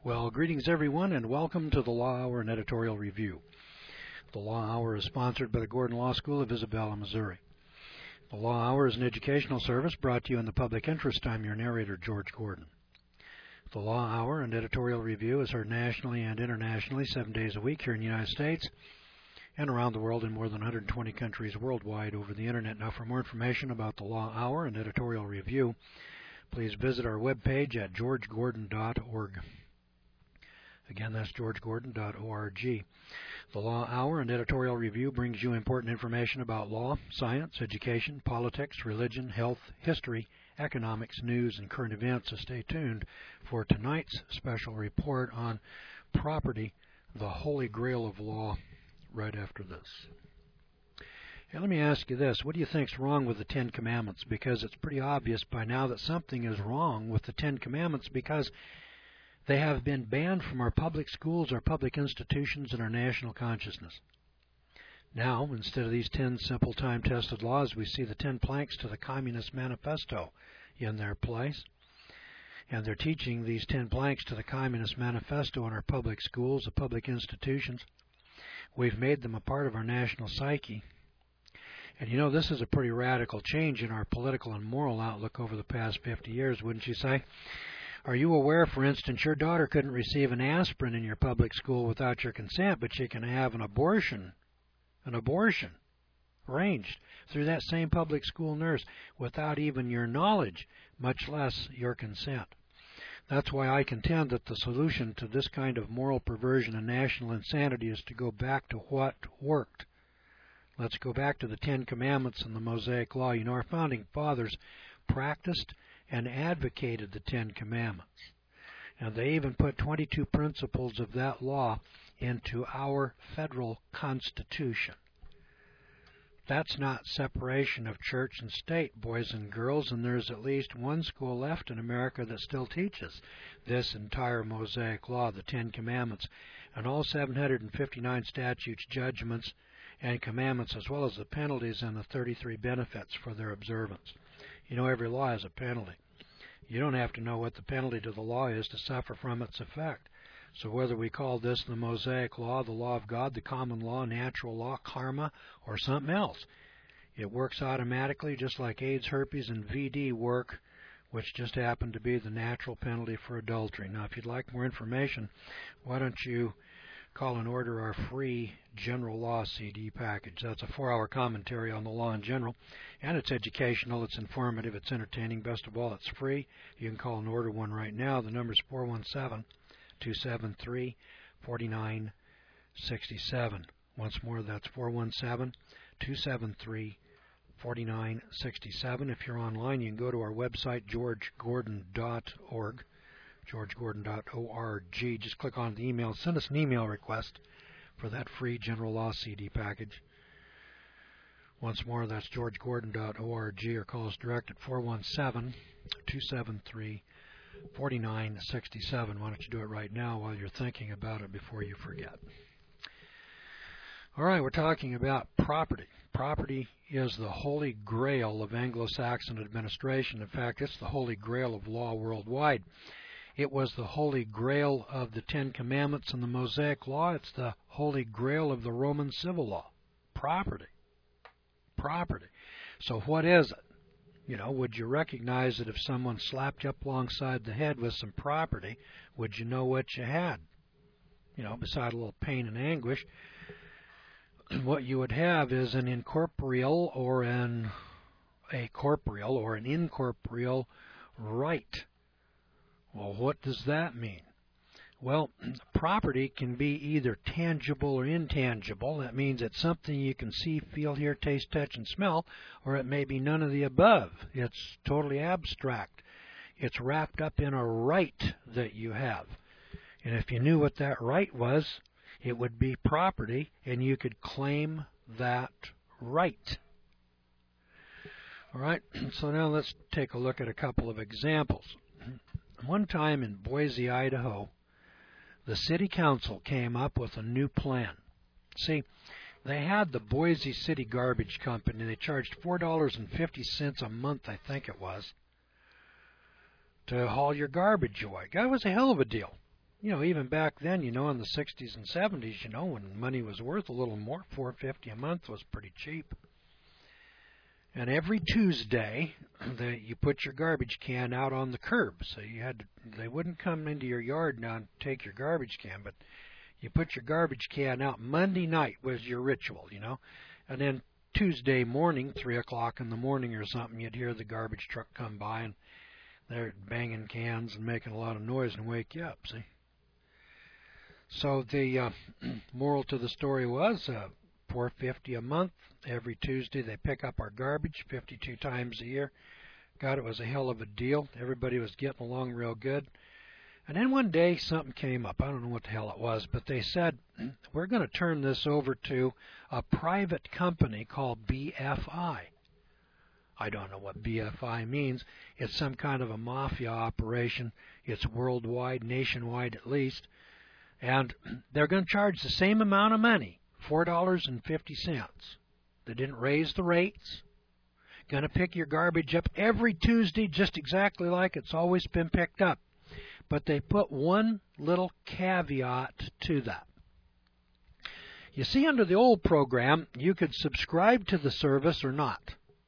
Well, greetings everyone, and welcome to the Law Hour and Editorial Review. The Law Hour is sponsored by the Gordon Law School of Isabella, Missouri. The Law Hour is an educational service brought to you in the public interest. I'm your narrator, George Gordon. The Law Hour and Editorial Review is heard nationally and internationally 7 days a week here in the United States and around the world in more than 120 countries worldwide over the Internet. Now, for more information about the Law Hour and Editorial Review, please visit our webpage at georgegordon.org. Again, that's georgegordon.org. The Law Hour and Editorial Review brings you important information about law, science, education, politics, religion, health, history, economics, news, and current events. So stay tuned for tonight's special report on property, the Holy Grail of law, right after this. Hey, let me ask you this. What do you think's wrong with the Ten Commandments? Because it's pretty obvious by now that something is wrong with the Ten Commandments, because they have been banned from our public schools, our public institutions, and our national consciousness. Now, instead of these 10 simple time-tested laws, we see the 10 planks to the Communist Manifesto in their place. And they're teaching these 10 planks to the Communist Manifesto in our public schools, the public institutions. We've made them a part of our national psyche. And you know, this is a pretty radical change in our political and moral outlook over the past 50 years, wouldn't you say? Are you aware, for instance, your daughter couldn't receive an aspirin in your public school without your consent, but she can have an abortion arranged through that same public school nurse without even your knowledge, much less your consent? That's why I contend that the solution to this kind of moral perversion and national insanity is to go back to what worked. Let's go back to the Ten Commandments and the Mosaic Law. You know, our founding fathers practiced and advocated the Ten Commandments. And they even put 22 principles of that law into our federal Constitution. That's not separation of church and state, boys and girls, and there's at least one school left in America that still teaches this entire Mosaic Law, the Ten Commandments, and all 759 statutes, judgments, and commandments, as well as the penalties and the 33 benefits for their observance. You know, every law has a penalty. You don't have to know what the penalty to the law is to suffer from its effect. So whether we call this the Mosaic Law, the law of God, the common law, natural law, karma, or something else, it works automatically just like AIDS, herpes, and VD work, which just happen to be the natural penalty for adultery. Now, if you'd like more information, why don't you call and order our free General Law CD package. That's a 4-hour commentary on the law in general, and it's educational, it's informative, it's entertaining. Best of all, it's free. You can call and order one right now. The number is 417-273-4967. Once more, that's 417-273-4967. If you're online, you can go to our website, georgegordon.org. georgegordon.org. Just click on the email. Send us an email request for that free General Law CD package. Once more, that's georgegordon.org, or call us direct at 417-273-4967. Why don't you do it right now while you're thinking about it before you forget? All right, we're talking about property. Property is the holy grail of Anglo-Saxon administration. In fact, it's the holy grail of law worldwide. It was the holy grail of the Ten Commandments and the Mosaic Law. It's the holy grail of the Roman civil law. Property. Property. So what is it? You know, would you recognize that if someone slapped you up alongside the head with some property, would you know what you had? You know, beside a little pain and anguish, what you would have is an incorporeal or an incorporeal right. Well, what does that mean? Well, property can be either tangible or intangible. That means it's something you can see, feel, hear, taste, touch, and smell, or it may be none of the above. It's totally abstract. It's wrapped up in a right that you have. And if you knew what that right was, it would be property, and you could claim that right. All right, so now let's take a look at a couple of examples. One time in Boise, Idaho, the city council came up with a new plan. See, they had the Boise City Garbage Company. They charged $4.50 a month, I think it was, to haul your garbage away. That was a hell of a deal. even back then, in the 60s and 70s, when money was worth a little more, $4.50 a month was pretty cheap. And every Tuesday, you put your garbage can out on the curb. So they wouldn't come into your yard now and take your garbage can, but you put your garbage can out. Monday night was your ritual, And then Tuesday morning, 3 o'clock in the morning or something, you'd hear the garbage truck come by, and they're banging cans and making a lot of noise and wake you up, see? So the moral to the story was $4.50 a month. Every Tuesday they pick up our garbage 52 times a year. God, it was a hell of a deal. Everybody was getting along real good. And then one day something came up. I don't know what the hell it was, but they said, we're going to turn this over to a private company called BFI. I don't know what BFI means. It's some kind of a mafia operation. It's worldwide, nationwide at least. And they're going to charge the same amount of money, $4.50. They didn't raise the rates. Going to pick your garbage up every Tuesday just exactly like it's always been picked up. But they put one little caveat to that. You see, under the old program, you could subscribe to the service or not.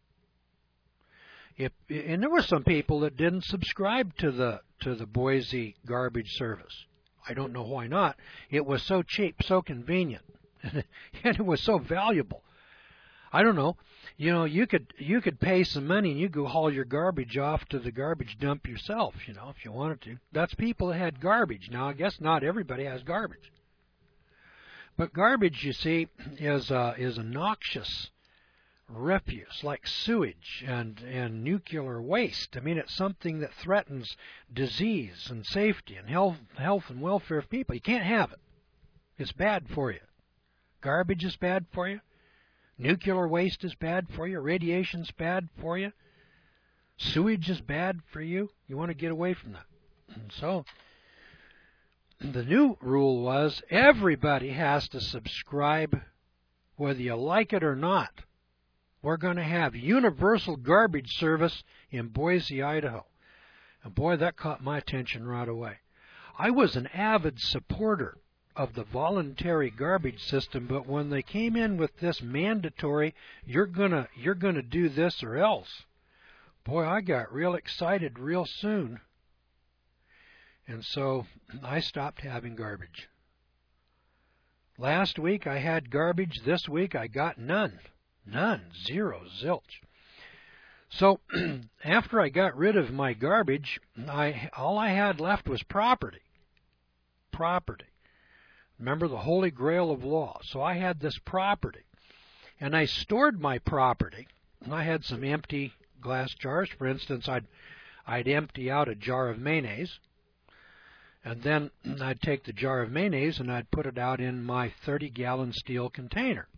And there were some people that didn't subscribe to the Boise garbage service. I don't know why not. It was so cheap, so convenient, and it was so valuable. I don't know. You could pay some money and you go haul your garbage off to the garbage dump yourself, if you wanted to. That's people that had garbage. Now, I guess not everybody has garbage. But garbage, you see, is a noxious refuse like sewage and nuclear waste. I mean, it's something that threatens disease and safety and health and welfare of people. You can't have it. It's bad for you. Garbage is bad for you. Nuclear waste is bad for you. Radiation's bad for you. Sewage is bad for you. You want to get away from that. And so the new rule was everybody has to subscribe whether you like it or not. We're going to have universal garbage service in Boise, Idaho. And boy, that caught my attention right away. I was an avid supporter of the voluntary garbage system, but when they came in with this mandatory, you're gonna do this or else, boy, I got real excited real soon. And so I stopped having garbage. Last week I had garbage. This week I got none. None. Zero. Zilch. So after I got rid of my garbage, all I had left was property. Property. Remember the holy grail of law. So I had this property. And I stored my property. And I had some empty glass jars. For instance, I'd empty out a jar of mayonnaise. And then I'd take the jar of mayonnaise and I'd put it out in my 30-gallon steel container.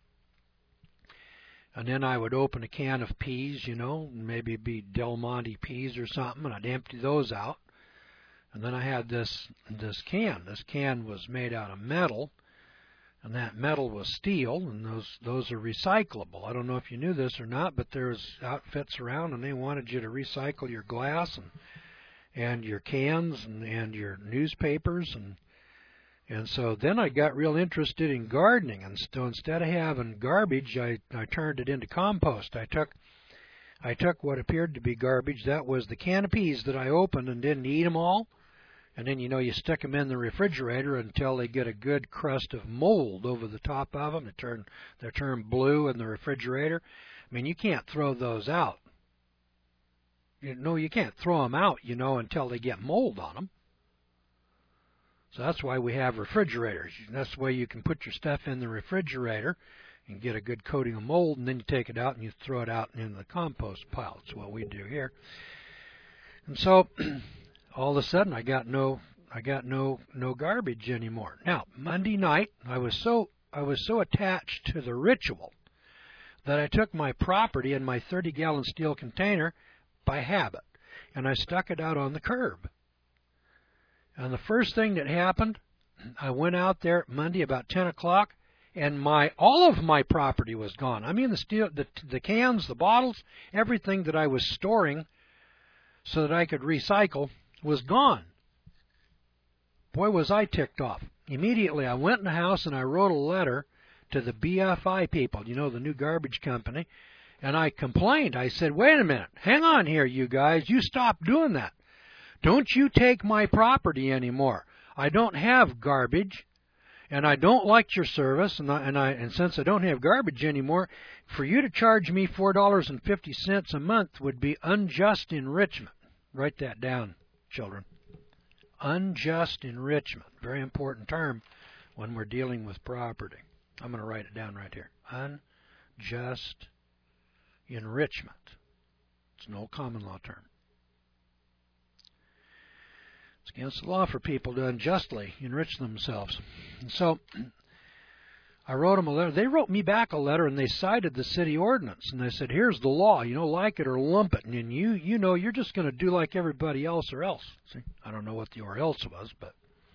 And then I would open a can of peas, maybe it'd be Del Monte peas or something, and I'd empty those out. And then I had this can. This can was made out of metal, and that metal was steel, and those are recyclable. I don't know if you knew this or not, but there's outfits around, and they wanted you to recycle your glass and your cans and your newspapers, and so then I got real interested in gardening, and so instead of having garbage, I turned it into compost. I took what appeared to be garbage. That was the can of peas that I opened and didn't eat them all. And then, you stick them in the refrigerator until they get a good crust of mold over the top of them. They turn blue in the refrigerator. I mean, you can't throw those out. You can't throw them out, until they get mold on them. So that's why we have refrigerators. That's the way you can put your stuff in the refrigerator and get a good coating of mold, and then you take it out and you throw it out into the compost pile. That's what we do here. And so all of a sudden I got no garbage anymore. Now, Monday night I was so attached to the ritual that I took my property in my 30-gallon steel container by habit and I stuck it out on the curb. And the first thing that happened, I went out there Monday about 10 o'clock, and all of my property was gone. I mean, the cans, the bottles, everything that I was storing so that I could recycle was gone. Boy, was I ticked off. Immediately, I went in the house and I wrote a letter to the BFI people, the new garbage company, and I complained. I said, wait a minute, hang on here, you guys. You stop doing that. Don't you take my property anymore. I don't have garbage, and I don't like your service, and since I don't have garbage anymore, for you to charge me $4.50 a month would be unjust enrichment. Write that down, children. Unjust enrichment. Very important term when we're dealing with property. I'm going to write it down right here. Unjust enrichment. It's an old common law term. It's against the law for people to unjustly enrich themselves. And so I wrote them a letter. They wrote me back a letter, and they cited the city ordinance. And they said, here's the law, like it or lump it. And you're just going to do like everybody else or else. See, I don't know what the or else was, but.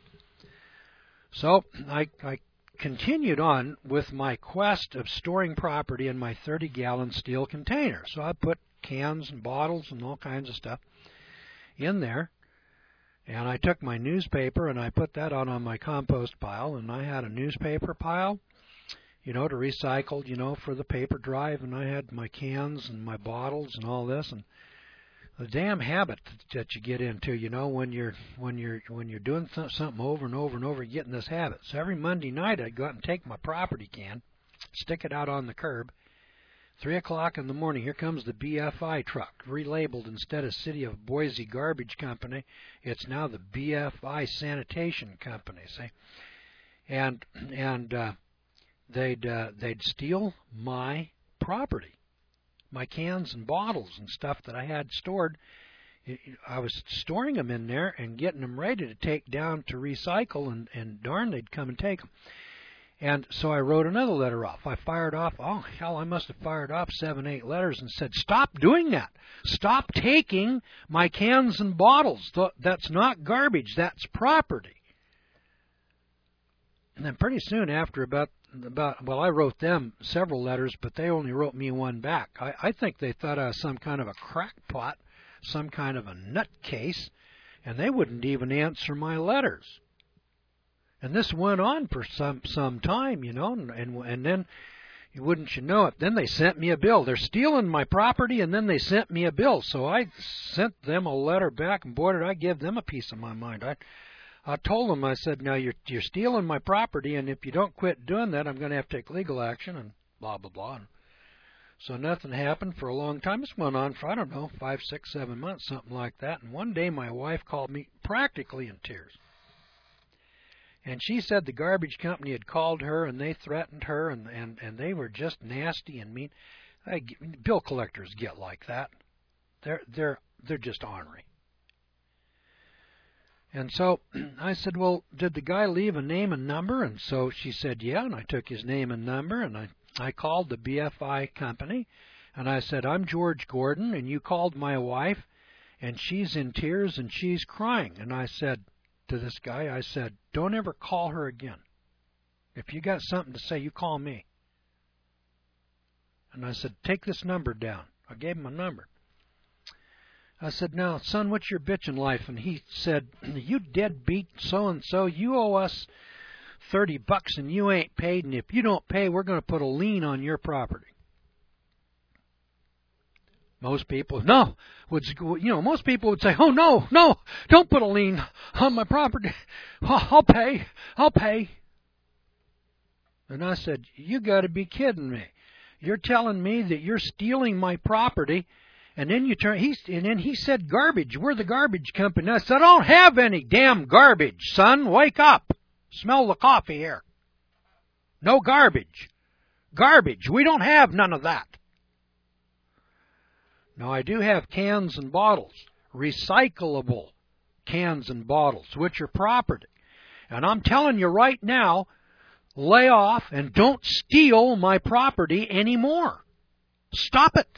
So I continued on with my quest of storing property in my 30-gallon steel container. So I put cans and bottles and all kinds of stuff in there. And I took my newspaper and I put that out on my compost pile. And I had a newspaper pile, to recycle, for the paper drive. And I had my cans and my bottles and all this. And the damn habit that you get into, when you're doing something over and over and over, you get in this habit. So every Monday night I'd go out and take my property can, stick it out on the curb. 3 o'clock in the morning, here comes the BFI truck, relabeled. Instead of City of Boise Garbage Company, it's now the BFI Sanitation Company. See, and they'd steal my property, my cans and bottles and stuff that I had stored. I was storing them in there and getting them ready to take down to recycle, and darn, they'd come and take them. And so I wrote another letter off. I fired off, I must have fired off 7, 8 letters and said, stop doing that. Stop taking my cans and bottles. That's not garbage. That's property. And then pretty soon after I wrote them several letters, but they only wrote me one back. I think they thought I was some kind of a crackpot, some kind of a nutcase, and they wouldn't even answer my letters. And this went on for some time, and then, wouldn't you know it, then they sent me a bill. They're stealing my property, and then they sent me a bill. So I sent them a letter back, and boy, did I give them a piece of my mind. I told them, I said, now you're stealing my property, and if you don't quit doing that, I'm going to have to take legal action, and blah, blah, blah. And so nothing happened for a long time. This went on for, 5, 6, 7 months, something like that. And one day my wife called me practically in tears. And she said the garbage company had called her, and they threatened her, and they were just nasty and mean. Bill collectors get like that. They're just ornery. And so I said, well, did the guy leave a name and number? And so she said, yeah, and I took his name and number, and I called the BFI company, and I said, I'm George Gordon, and you called my wife, and she's in tears, and she's crying. And I said to this guy, I said, don't ever call her again. If you got something to say, you call me. And I said, take this number down. I gave him a number. I said, now, son, what's your bitchin' life? And he said, you deadbeat so-and-so, you owe us $30 and you ain't paid, and if you don't pay, we're going to put a lien on your property. Most people, most people would say, oh, no, don't put a lien on my property. I'll pay. And I said, you got to be kidding me. You're telling me that you're stealing my property, and then he said garbage. We're the garbage company. I said, I don't have any damn garbage, son. Wake up. Smell the coffee here. No garbage. Garbage. We don't have none of that. Now, I do have cans and bottles, recyclable cans and bottles, which are property. And I'm telling you right now, lay off and don't steal my property anymore. Stop it.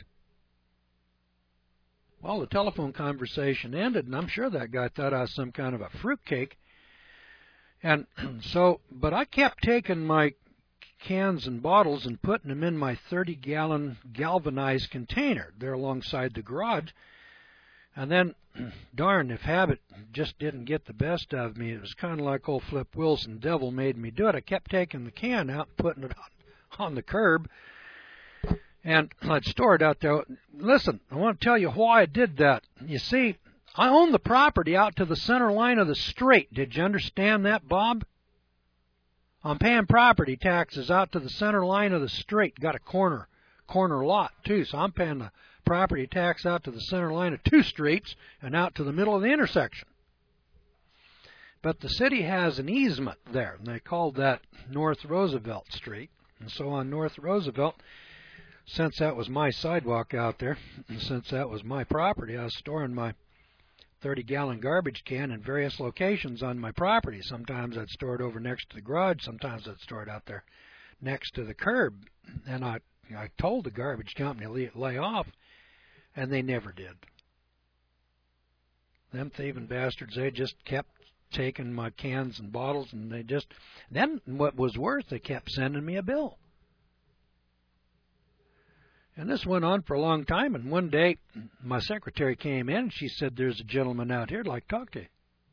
Well, the telephone conversation ended, and I'm sure that guy thought I was some kind of a fruitcake. And so, but I kept taking my cans and bottles and putting them in my 30-gallon galvanized container there alongside the garage. And then, darn, if habit just didn't get the best of me, it was kind of like old Flip Wilson, devil made me do it. I kept taking the can out and putting it on the curb, and I'd store it out there. Listen, I want to tell you why I did that. You see, I own the property out to the center line of the street. Did you understand that, Bob? I'm paying property taxes out to the center line of the street. Got a corner lot, too, so I'm paying the property tax out to the center line of 2 streets and out to the middle of the intersection. But the city has an easement there, and they called that North Roosevelt Street. And so on North Roosevelt, since that was my sidewalk out there, and since that was my property, I was storing my 30-gallon garbage can in various locations on my property. Sometimes I'd store it over next to the garage. Sometimes I'd store it out there next to the curb. And I told the garbage company to lay off, and they never did. Them thieving bastards, they just kept taking my cans and bottles, and then what was worse, they kept sending me a bill. And this went on for a long time, and one day my secretary came in, and she said, there's a gentleman out here I'd like to talk to you.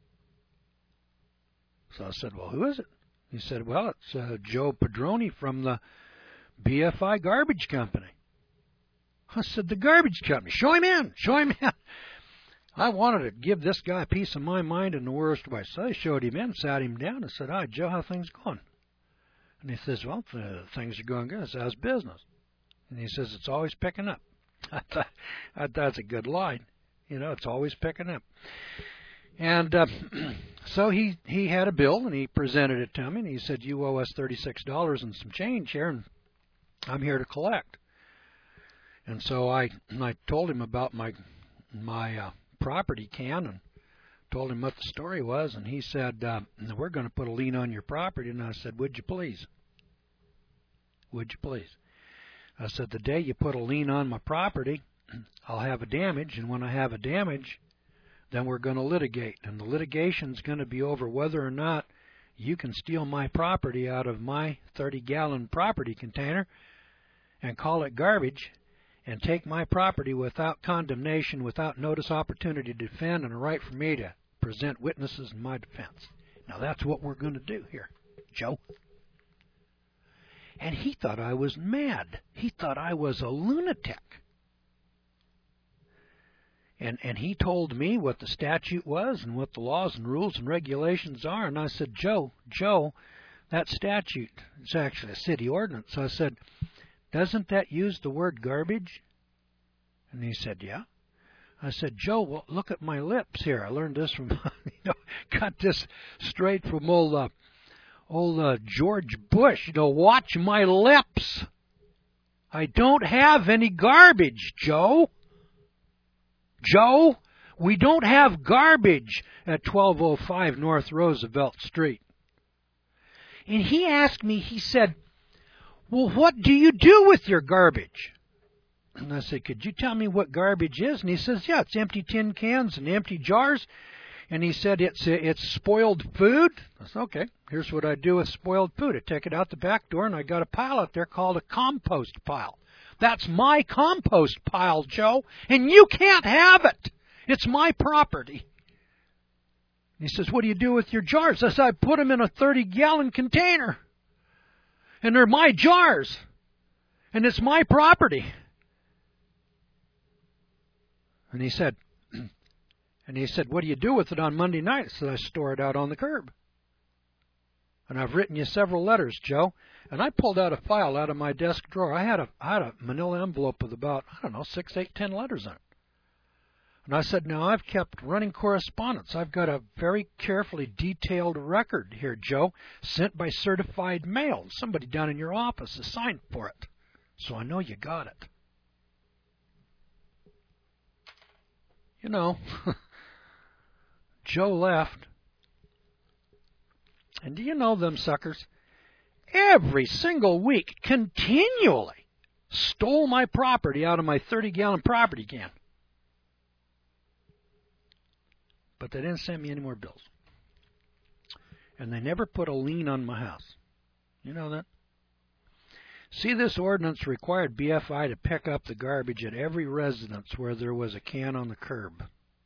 So I said, well, who is it? He said, well, it's Joe Padroni from the BFI Garbage Company. I said, the garbage company, show him in. I wanted to give this guy a piece of my mind in the worst way. So I showed him in, sat him down, and said, hi, Joe, how things going? And he says, well, things are going good. I said, how's business? And he says, it's always picking up. I thought that's a good line. You know, it's always picking up. And so he had a bill, and he presented it to me, and he said, you owe us $36 and some change here, and I'm here to collect. And so I told him about my property can and told him what the story was, and he said, we're going to put a lien on your property. And I said, would you please? Would you please? I said, the day you put a lien on my property, I'll have a damage, and when I have a damage, then we're going to litigate. And the litigation's going to be over whether or not you can steal my property out of my 30-gallon property container and call it garbage and take my property without condemnation, without notice, opportunity to defend, and a right for me to present witnesses in my defense. Now, that's what we're going to do here, Joe. And he thought I was mad. He thought I was a lunatic. And he told me what the statute was and what the laws and rules and regulations are. And I said, Joe, that statute, it's actually a city ordinance. So I said, doesn't that use the word garbage? And he said, yeah. I said, Joe, well, look at my lips here. I learned this from, got this straight from old George Bush. Watch my lips. I don't have any garbage, Joe. Joe, we don't have garbage at 1205 North Roosevelt Street. And he asked me, he said, well, what do you do with your garbage? And I said, could you tell me what garbage is? And he says, yeah, it's empty tin cans and empty jars. And he said, it's spoiled food. I said, okay, here's what I do with spoiled food. I take it out the back door, and I got a pile out there called a compost pile. That's my compost pile, Joe, and you can't have it. It's my property. He says, what do you do with your jars? I said, I put them in a 30-gallon container. And they're my jars. And it's my property. And he said, what do you do with it on Monday night? I said, I store it out on the curb. And I've written you several letters, Joe. And I pulled out a file out of my desk drawer. I had a manila envelope with about, 6, 8, 10 letters in it. And I said, now I've kept running correspondence. I've got a very carefully detailed record here, Joe, sent by certified mail. Somebody down in your office has signed for it. So I know you got it. Joe left. And do you know them suckers? Every single week, continually, stole my property out of my 30-gallon property can. But they didn't send me any more bills. And they never put a lien on my house. You know that? See, this ordinance required BFI to pick up the garbage at every residence where there was a can on the curb.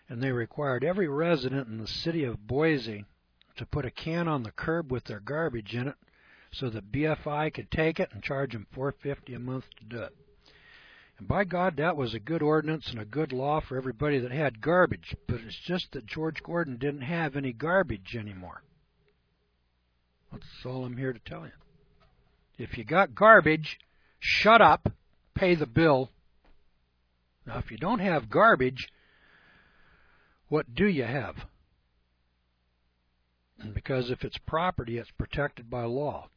and they required every resident in the city of Boise to put a can on the curb with their garbage in it so that BFI could take it and charge them $4.50 a month to do it. And by God, that was a good ordinance and a good law for everybody that had garbage, but it's just that George Gordon didn't have any garbage anymore. That's all I'm here to tell you. If you got garbage, shut up, pay the bill. Now, if you don't have garbage, what do you have? And because if it's property, it's protected by law.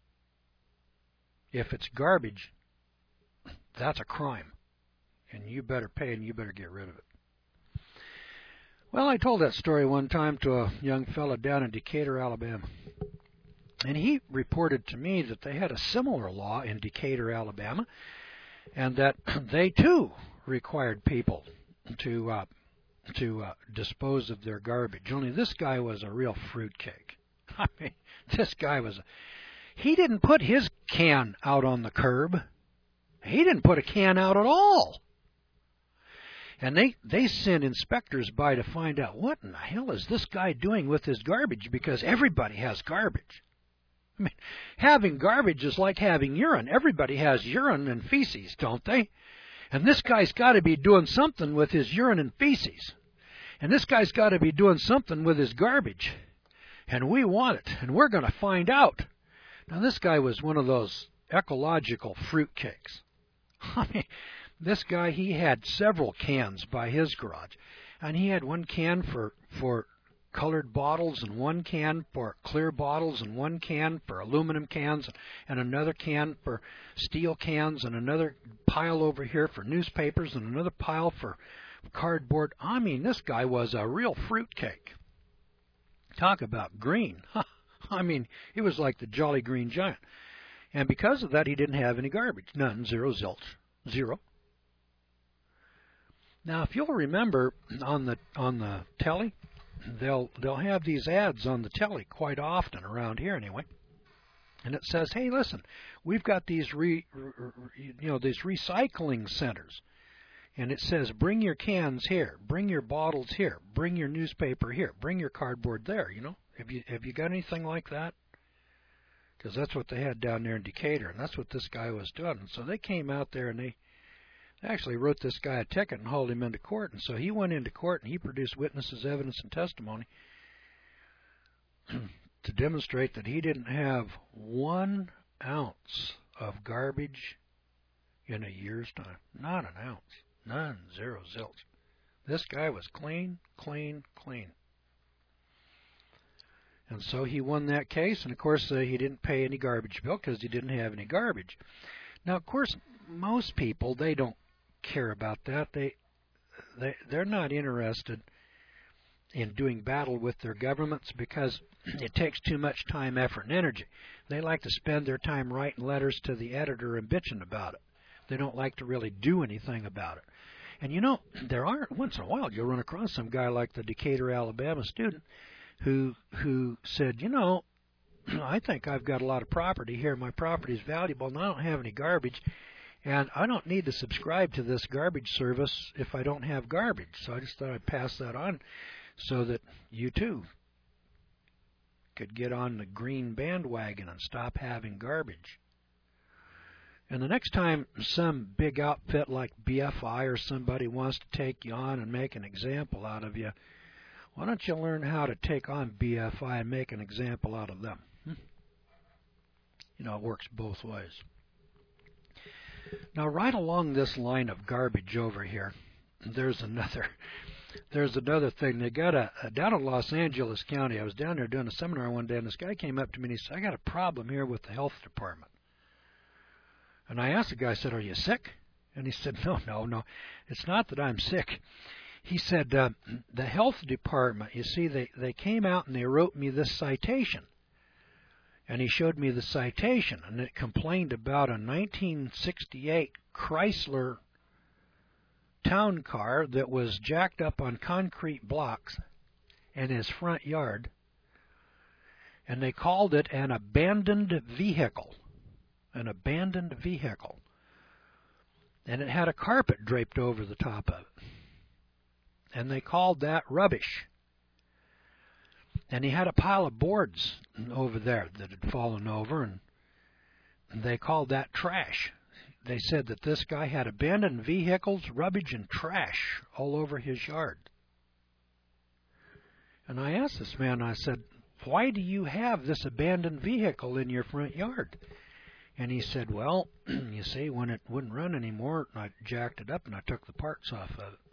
If it's garbage, that's a crime, and you better pay and you better get rid of it. Well, I told that story one time to a young fellow down in Decatur, Alabama, and he reported to me that they had a similar law in Decatur, Alabama, and that they too required people to dispose of their garbage. Only this guy was a real fruitcake. I mean, this guy was... He didn't put his can out on the curb. He didn't put a can out at all. And they sent inspectors by to find out what in the hell is this guy doing with his garbage, because everybody has garbage. I mean, having garbage is like having urine. Everybody has urine and feces, don't they? And this guy's got to be doing something with his urine and feces. And this guy's got to be doing something with his garbage. And we want it, and we're going to find out. Now, this guy was one of those ecological fruitcakes. I mean, this guy, he had several cans by his garage. And he had one can for colored bottles, and one can for clear bottles, and one can for aluminum cans, and another can for steel cans, and another pile over here for newspapers, and another pile for cardboard. I mean, this guy was a real fruitcake. Talk about green. I mean, he was like the Jolly Green Giant. And because of that, he didn't have any garbage. None. Zero, zilch. Zero. Now, if you'll remember on the telly, they'll have these ads on the telly quite often around here anyway. And it says, "Hey, listen, we've got these these recycling centers." And it says, "Bring your cans here, bring your bottles here, bring your newspaper here, bring your cardboard there." You know, have you got anything like that? Because that's what they had down there in Decatur, and that's what this guy was doing. And so they came out there and they actually wrote this guy a ticket and hauled him into court. And so he went into court and he produced witnesses, evidence, and testimony to demonstrate that he didn't have 1 ounce of garbage in a year's time. Not an ounce. None. Zero. Zilch. This guy was clean, clean, clean. And so he won that case, and of course he didn't pay any garbage bill because he didn't have any garbage. Now, of course, most people, they don't care about that. They're not interested in doing battle with their governments because it takes too much time, effort, and energy. They like to spend their time writing letters to the editor and bitching about it. They don't like to really do anything about it. And you know, there are, once in a while, you'll run across some guy like the Decatur, Alabama student who said, you know, I think I've got a lot of property here. My property is valuable, and I don't have any garbage. And I don't need to subscribe to this garbage service if I don't have garbage. So I just thought I'd pass that on so that you, too, could get on the green bandwagon and stop having garbage. And the next time some big outfit like BFI or somebody wants to take you on and make an example out of you, why don't you learn how to take on BFI and make an example out of them? You know, it works both ways. Now, right along this line of garbage over here, there's another thing. They got down in Los Angeles County. I was down there doing a seminar one day, and this guy came up to me and he said, "I got a problem here with the health department." And I asked the guy, I said, "Are you sick?" And he said, No. It's not that I'm sick. He said, the health department, you see, they came out and they wrote me this citation. And he showed me the citation, and it complained about a 1968 Chrysler town car that was jacked up on concrete blocks in his front yard. And they called it an abandoned vehicle. An abandoned vehicle. And it had a carpet draped over the top of it. and they called that rubbish. And he had a pile of boards over there that had fallen over, and they called that trash. They said that this guy had abandoned vehicles, rubbish, and trash all over his yard. And I asked this man, I said, why do you have this abandoned vehicle in your front yard? And he said, well, you see, when it wouldn't run anymore, I jacked it up and I took the parts off of it.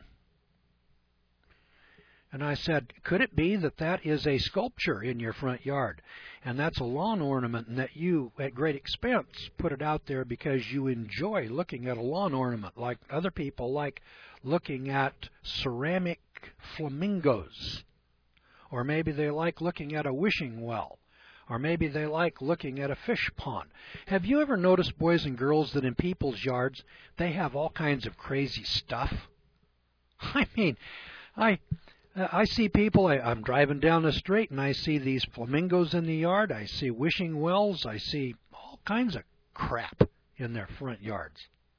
And I said, could it be that that is a sculpture in your front yard, and that's a lawn ornament, and that you, at great expense, put it out there because you enjoy looking at a lawn ornament, like other people like looking at ceramic flamingos, or maybe they like looking at a wishing well, or maybe they like looking at a fish pond. Have you ever noticed, boys and girls, that in people's yards they have all kinds of crazy stuff? I mean, I see people, I'm driving down the street and I see these flamingos in the yard, I see wishing wells, I see all kinds of crap in their front yards.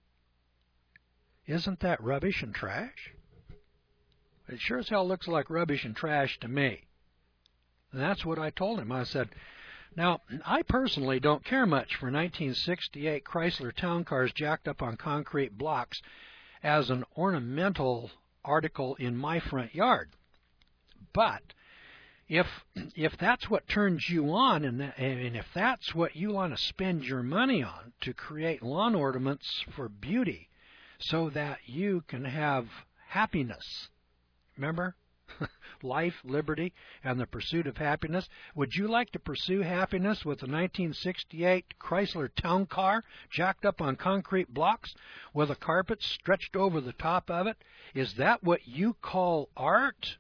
Isn't that rubbish and trash? It sure as hell looks like rubbish and trash to me. And that's what I told him. I said, now, I personally don't care much for 1968 Chrysler town cars jacked up on concrete blocks as an ornamental article in my front yard. But if that's what turns you on, and if that's what you want to spend your money on, to create lawn ornaments for beauty so that you can have happiness, remember? Life, liberty, and the pursuit of happiness. Would you like to pursue happiness with a 1968 Chrysler town car jacked up on concrete blocks with a carpet stretched over the top of it? Is that what you call art?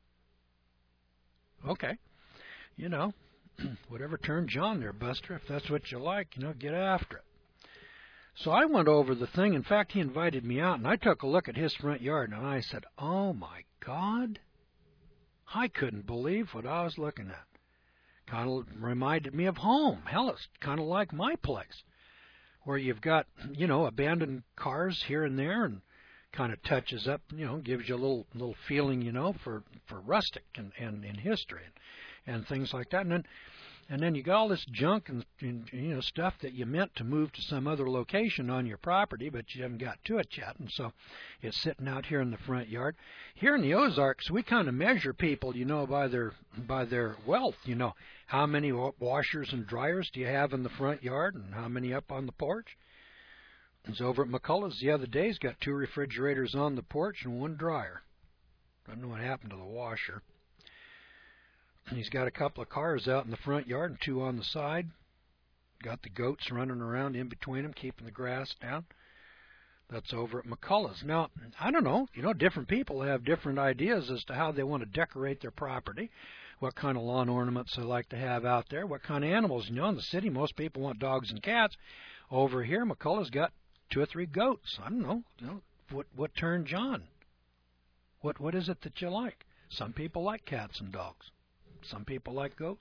Okay, you know, whatever turns you on there, Buster. If that's what you like, get after it. So I went over the thing. In fact, he invited me out, and I took a look at his front yard, and I said, oh, my God. I couldn't believe what I was looking at. Kind of reminded me of home. Hell, it's kind of like my place, where you've got, abandoned cars here and there, and kind of touches up, gives you a little feeling, for rustic and in history and things like that. And then you got all this junk and stuff that you meant to move to some other location on your property, but you haven't got to it yet, and so it's sitting out here in the front yard. Here in the Ozarks, we kind of measure people, by their wealth. How many washers and dryers do you have in the front yard, and how many up on the porch? I was over at McCullough's the other day. He's got 2 refrigerators on the porch and 1 dryer. I don't know what happened to the washer. And he's got a couple of cars out in the front yard and 2 on the side. Got the goats running around in between them, keeping the grass down. That's over at McCullough's. Now, I don't know. Different people have different ideas as to how they want to decorate their property, what kind of lawn ornaments they like to have out there, what kind of animals. In the city, most people want dogs and cats. Over here, McCullough's got 2 or 3 goats. I don't know. What turns you on? What is it that you like? Some people like cats and dogs. Some people like goats.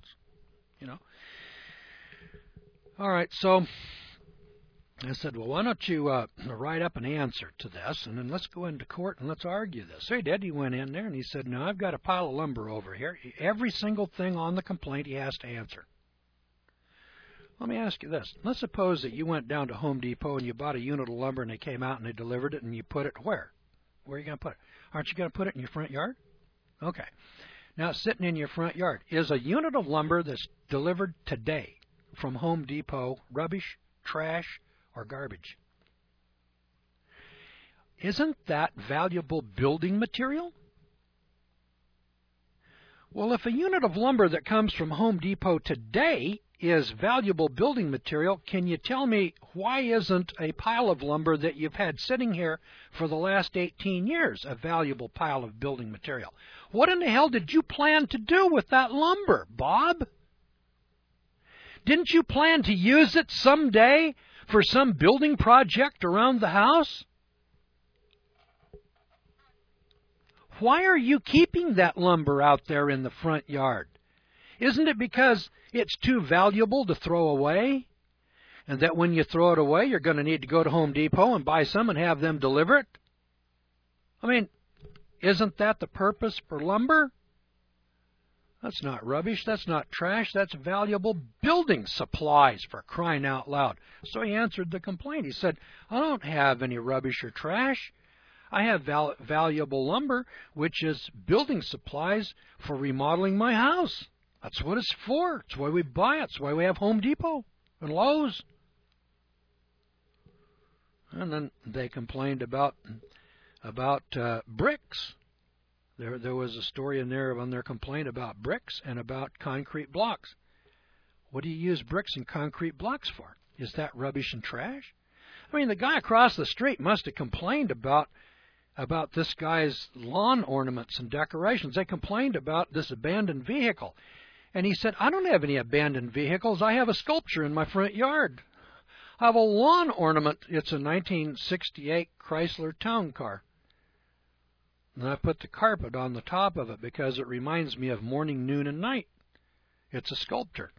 All right, so I said, well, why don't you write up an answer to this, and then let's go into court and let's argue this. So he did. He went in there and he said, no, I've got a pile of lumber over here. Every single thing on the complaint he has to answer. Let me ask you this. Let's suppose that you went down to Home Depot and you bought a unit of lumber and they came out and they delivered it and you put it where? Where are you going to put it? Aren't you going to put it in your front yard? Okay. Now, it's sitting in your front yard. Is a unit of lumber that's delivered today from Home Depot rubbish, trash, or garbage? Isn't that valuable building material? Well, if a unit of lumber that comes from Home Depot today is valuable building material, can you tell me why isn't a pile of lumber that you've had sitting here for the last 18 years a valuable pile of building material? What in the hell did you plan to do with that lumber, Bob? Didn't you plan to use it someday for some building project around the house? Why are you keeping that lumber out there in the front yard? Isn't it because it's too valuable to throw away? And that when you throw it away, you're going to need to go to Home Depot and buy some and have them deliver it? I mean, Isn't that the purpose for lumber? That's not rubbish, that's not trash, that's valuable building supplies, for crying out loud. So he answered the complaint. He said, I don't have any rubbish or trash. I have valuable lumber, which is building supplies for remodeling my house. That's what it's for. It's why we buy it. It's why we have Home Depot and Lowe's. And then they complained about bricks. There was a story in there on their complaint about bricks and about concrete blocks. What do you use bricks and concrete blocks for? Is that rubbish and trash? I mean, the guy across the street must have complained about this guy's lawn ornaments and decorations. They complained about this abandoned vehicle. And he said, I don't have any abandoned vehicles. I have a sculpture in my front yard. I have a lawn ornament. It's a 1968 Chrysler Town Car. And I put the carpet on the top of it because it reminds me of morning, noon, and night. It's a sculpture.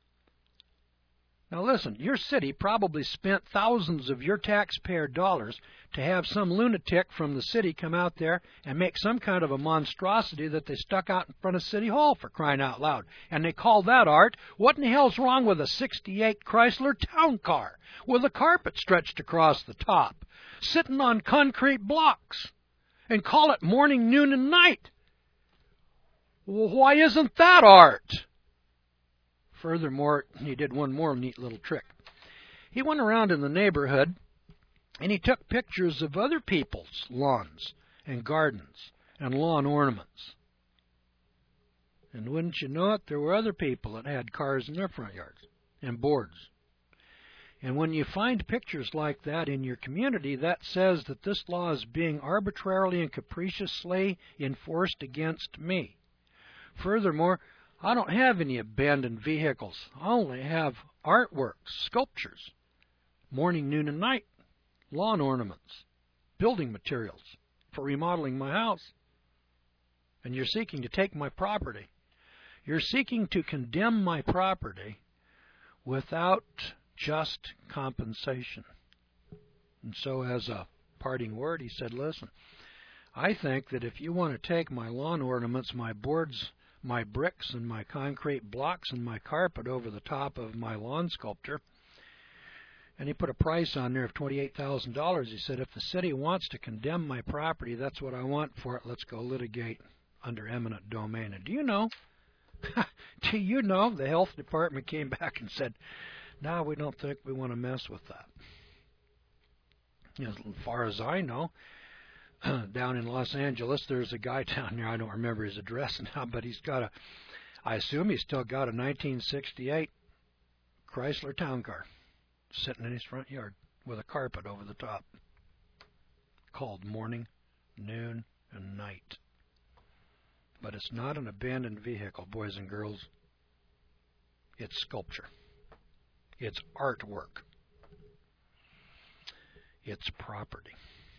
Now listen, your city probably spent thousands of your taxpayer dollars to have some lunatic from the city come out there and make some kind of a monstrosity that they stuck out in front of City Hall, for crying out loud. And they called that art. What in the hell's wrong with a 68 Chrysler Town Car with a carpet stretched across the top, sitting on concrete blocks? And call it morning, noon, and night. Well, why isn't that art? Furthermore, he did one more neat little trick. He went around in the neighborhood and he took pictures of other people's lawns and gardens and lawn ornaments. And wouldn't you know it, there were other people that had cars in their front yards and boards. And when you find pictures like that in your community, that says that this law is being arbitrarily and capriciously enforced against me. Furthermore, I don't have any abandoned vehicles. I only have artworks, sculptures, morning, noon, and night, lawn ornaments, building materials for remodeling my house. And you're seeking to take my property. You're seeking to condemn my property without just compensation. And so as a parting word, he said, listen, I think that if you want to take my lawn ornaments, my boards, my bricks, and my concrete blocks, and my carpet over the top of my lawn sculpture, and he put a price on there of $28,000, he said, if the city wants to condemn my property, that's what I want for it. Let's go litigate under eminent domain. And do you know, the health department came back and said, no, we don't think we want to mess with that. As far as I know, down in Los Angeles, there's a guy down there, I don't remember his address now, but he's got I assume he's still got a 1968 Chrysler Town Car sitting in his front yard with a carpet over the top, called morning, noon, and night. But it's not an abandoned vehicle, boys and girls. It's sculpture. It's artwork. It's property.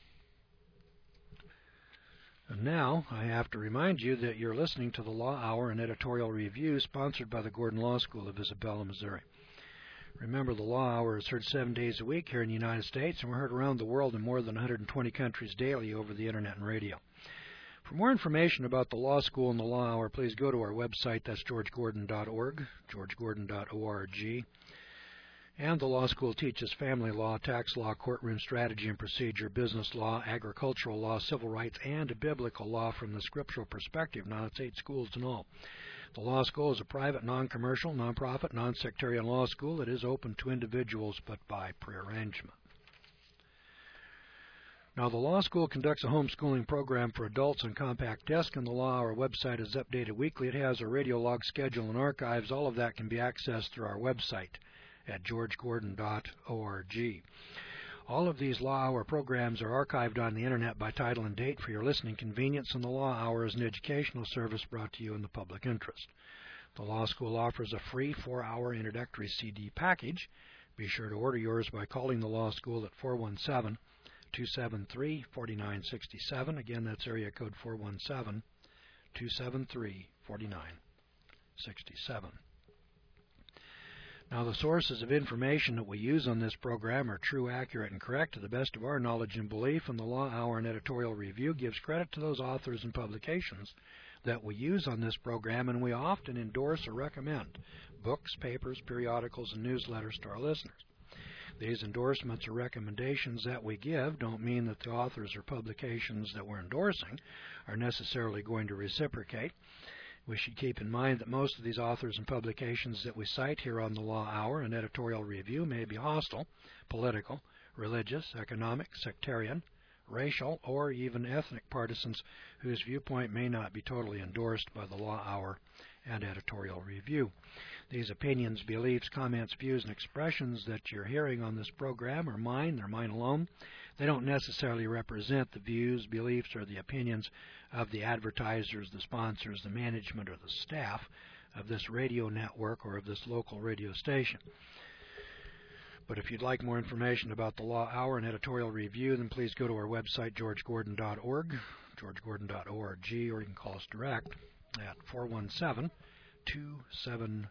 And now I have to remind you that you're listening to the Law Hour, an editorial review sponsored by the Gordon Law School of Isabella, Missouri. Remember, the Law Hour is heard 7 days a week here in the United States, and we're heard around the world in more than 120 countries daily over the Internet and radio. For more information about the Law School and the Law Hour, please go to our website. That's georgegordon.org, georgegordon.org. And the law school teaches family law, tax law, courtroom strategy and procedure, business law, agricultural law, civil rights, and biblical law from the scriptural perspective. Now, it's 8 schools in all. The law school is a private, non-commercial, non-profit, non-sectarian law school. It is open to individuals, but by prearrangement. Now, the law school conducts a homeschooling program for adults on compact disc, and the Law Hour website is updated weekly. It has a radio log schedule and archives. All of that can be accessed through our website at georgegordon.org. All of these Law Hour programs are archived on the Internet by title and date for your listening convenience, and the Law Hour is an educational service brought to you in the public interest. The Law School offers a free 4-hour introductory CD package. Be sure to order yours by calling the Law School at 417-273-4967. Again, that's area code 417-273-4967. Now, the sources of information that we use on this program are true, accurate, and correct to the best of our knowledge and belief, and the Law Hour and Editorial Review gives credit to those authors and publications that we use on this program, and we often endorse or recommend books, papers, periodicals, and newsletters to our listeners. These endorsements or recommendations that we give don't mean that the authors or publications that we're endorsing are necessarily going to reciprocate. We should keep in mind that most of these authors and publications that we cite here on the Law Hour and Editorial Review may be hostile, political, religious, economic, sectarian, racial, or even ethnic partisans whose viewpoint may not be totally endorsed by the Law Hour and Editorial Review. These opinions, beliefs, comments, views, and expressions that you're hearing on this program are mine. They're mine alone. They don't necessarily represent the views, beliefs, or the opinions of the advertisers, the sponsors, the management, or the staff of this radio network or of this local radio station. But if you'd like more information about the Law Hour and Editorial Review, then please go to our website, georgegordon.org, georgegordon.org, or you can call us direct at 417-273-4967.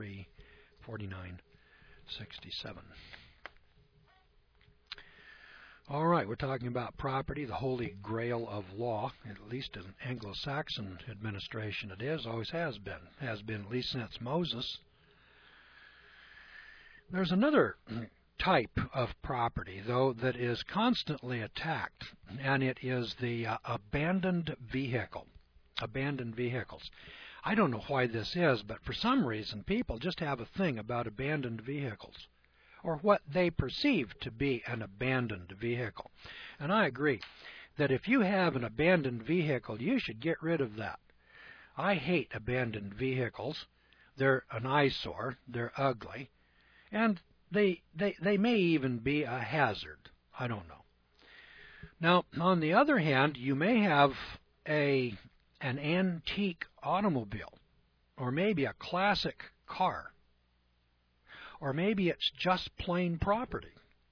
All right, we're talking about property, the holy grail of law, at least in Anglo-Saxon administration it is, always has been at least since Moses. There's another type of property, though, that is constantly attacked, and it is the abandoned vehicle, abandoned vehicles. I don't know why this is, but for some reason people just have a thing about abandoned vehicles, or what they perceive to be an abandoned vehicle. And I agree that if you have an abandoned vehicle, you should get rid of that. I hate abandoned vehicles. They're an eyesore. They're ugly. And they may even be a hazard. I don't know. Now, on the other hand, you may have an antique automobile, or maybe a classic car, or maybe it's just plain property.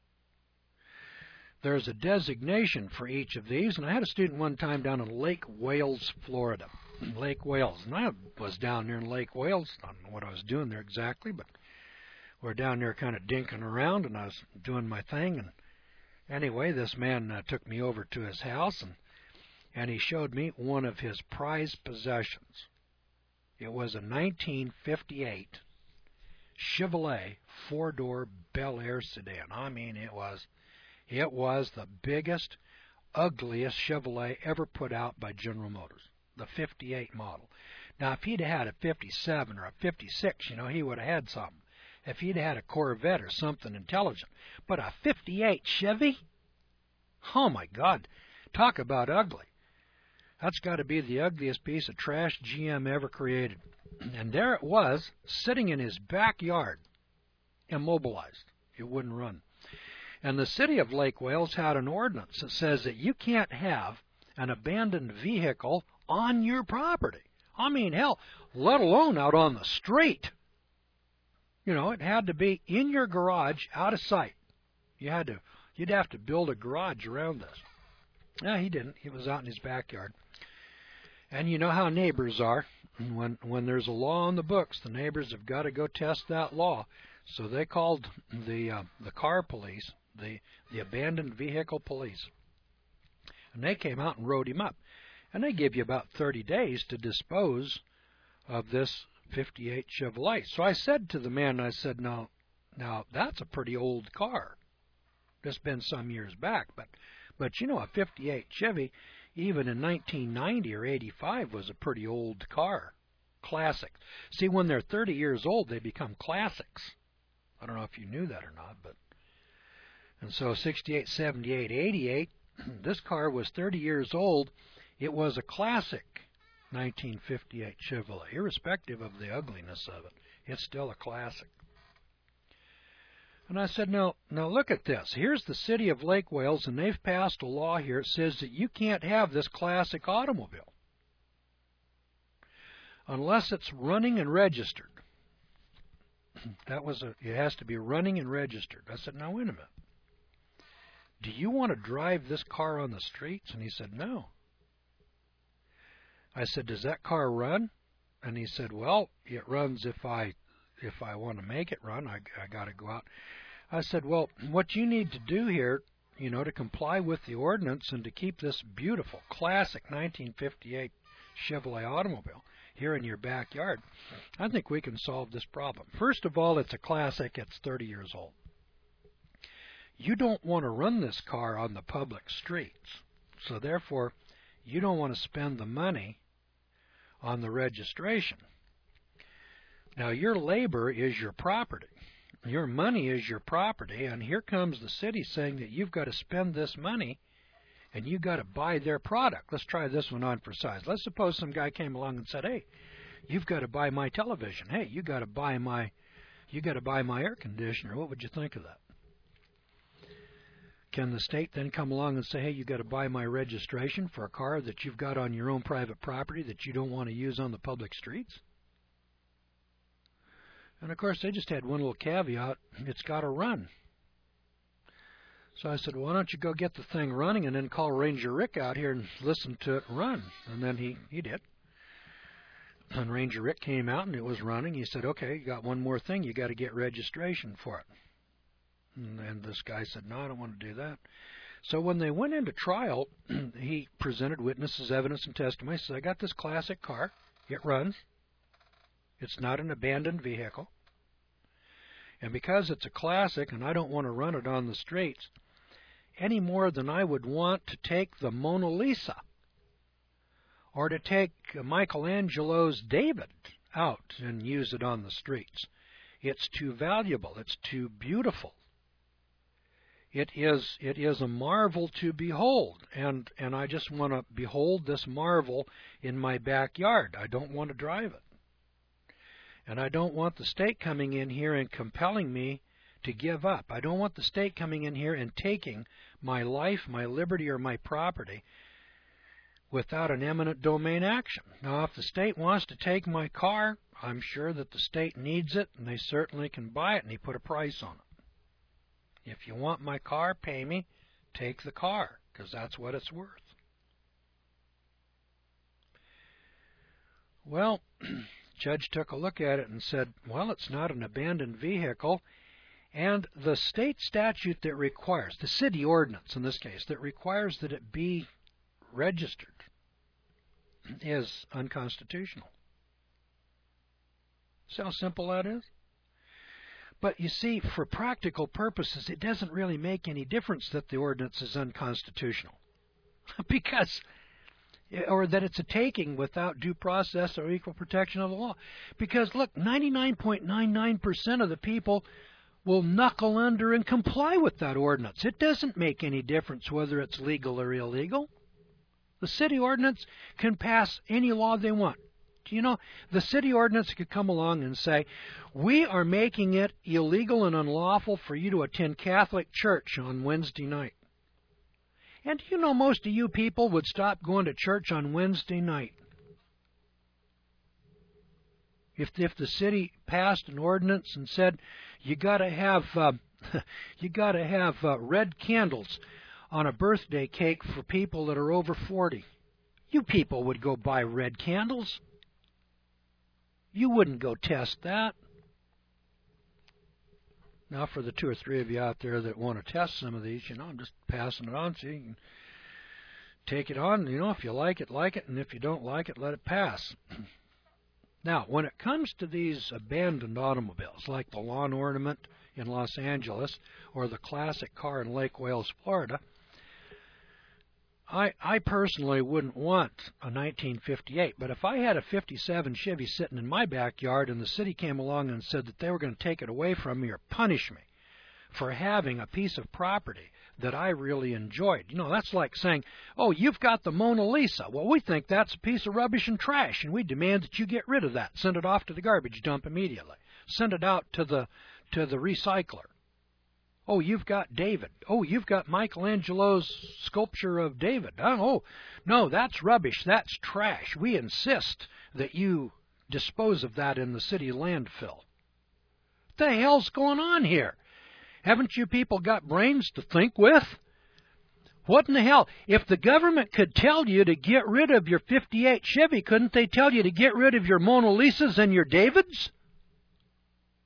There's a designation for each of these, and I had a student one time down in Lake Wales, Florida. Lake Wales. And I was down there in Lake Wales. I don't know what I was doing there exactly, but we're down there kind of dinking around, and I was doing my thing. And anyway, this man took me over to his house, and he showed me one of his prized possessions. It was a 1958 Chevrolet four-door Bel Air sedan. I mean, it was the biggest, ugliest Chevrolet ever put out by General Motors, the 58 model. Now, if he'd had a 57 or a 56, he would have had something. If he'd had a Corvette or something intelligent. But a 58 Chevy? Oh, my God. Talk about ugly. That's got to be the ugliest piece of trash GM ever created. And there it was, sitting in his backyard, immobilized. It wouldn't run. And the city of Lake Wales had an ordinance that says that you can't have an abandoned vehicle on your property. I mean, hell, let alone out on the street. It had to be in your garage, out of sight. You'd have to build a garage around this. No, he didn't. He was out in his backyard. And you know how neighbors are. When there's a law on the books, the neighbors have got to go test that law. So they called the car police, the abandoned vehicle police. And they came out and wrote him up. And they give you about 30 days to dispose of this 58 Chevrolet. So I said to the man, I said, now that's a pretty old car. It's been some years back, but a 58 Chevy, even in 1990 or 85, was a pretty old car. Classic. See, when they're 30 years old, they become classics. I don't know if you knew that or not, and so 68, 78, 88, this car was 30 years old. It was a classic 1958 Chevrolet, irrespective of the ugliness of it. It's still a classic. And I said, now look at this. Here's the city of Lake Wales, and they've passed a law here that says that you can't have this classic automobile unless it's running and registered. It has to be running and registered. I said, now wait a minute. Do you want to drive this car on the streets? And he said, no. I said, does that car run? And he said, well, it runs if I if I want to make it run, I got to go out. I said, well, what you need to do here, to comply with the ordinance and to keep this beautiful, classic 1958 Chevrolet automobile here in your backyard, I think we can solve this problem. First of all, it's a classic. It's 30 years old. You don't want to run this car on the public streets, so therefore you don't want to spend the money on the registration. Now, your labor is your property. Your money is your property, and here comes the city saying that you've got to spend this money and you've got to buy their product. Let's try this one on for size. Let's suppose some guy came along and said, hey, you've got to buy my television. Hey, you got to buy my air conditioner. What would you think of that? Can the state then come along and say, hey, you've got to buy my registration for a car that you've got on your own private property that you don't want to use on the public streets? And, of course, they just had one little caveat. It's got to run. So I said, why don't you go get the thing running and then call Ranger Rick out here and listen to it run? And then he did. And Ranger Rick came out and it was running. He said, okay, you got one more thing. You got to get registration for it. And this guy said, no, I don't want to do that. So when they went into trial, he presented witnesses, evidence, and testimony. He said, I got this classic car. It runs. It's not an abandoned vehicle. And because it's a classic and I don't want to run it on the streets any more than I would want to take the Mona Lisa or to take Michelangelo's David out and use it on the streets. It's too valuable. It's too beautiful. It is a marvel to behold, and I just want to behold this marvel in my backyard. I don't want to drive it. And I don't want the state coming in here and compelling me to give up. I don't want the state coming in here and taking my life, my liberty, or my property without an eminent domain action. Now, if the state wants to take my car, I'm sure that the state needs it, and they certainly can buy it, and he put a price on it. If you want my car, pay me, take the car, because that's what it's worth. Well, judge took a look at it and said, well, it's not an abandoned vehicle, and the state statute that requires, the city ordinance in this case, that requires that it be registered is unconstitutional. See how simple that is? But you see, for practical purposes, it doesn't really make any difference that the ordinance is unconstitutional. Or that it's a taking without due process or equal protection of the law. Because, look, 99.99% of the people will knuckle under and comply with that ordinance. It doesn't make any difference whether it's legal or illegal. The city ordinance can pass any law they want. You know, the city ordinance could come along and say, we are making it illegal and unlawful for you to attend Catholic church on Wednesday night. And you know, most of you people would stop going to church on Wednesday night if the city passed an ordinance and said you got to have red candles on a birthday cake for people that are over 40. You people would go buy red candles. You wouldn't go test that. Now, for the 2 or 3 of you out there that want to test some of these, I'm just passing it on so you can take it on. If you like it, and if you don't like it, let it pass. Now, when it comes to these abandoned automobiles, like the Lawn Ornament in Los Angeles or the classic car in Lake Wales, Florida, I personally wouldn't want a 1958, but if I had a 57 Chevy sitting in my backyard and the city came along and said that they were going to take it away from me or punish me for having a piece of property that I really enjoyed, that's like saying, oh, you've got the Mona Lisa. Well, we think that's a piece of rubbish and trash, and we demand that you get rid of that. Send it off to the garbage dump immediately. Send it out to the recycler. Oh, you've got David. Oh, you've got Michelangelo's sculpture of David. Oh, no, that's rubbish. That's trash. We insist that you dispose of that in the city landfill. What the hell's going on here? Haven't you people got brains to think with? What in the hell? If the government could tell you to get rid of your 58 Chevy, couldn't they tell you to get rid of your Mona Lisas and your Davids?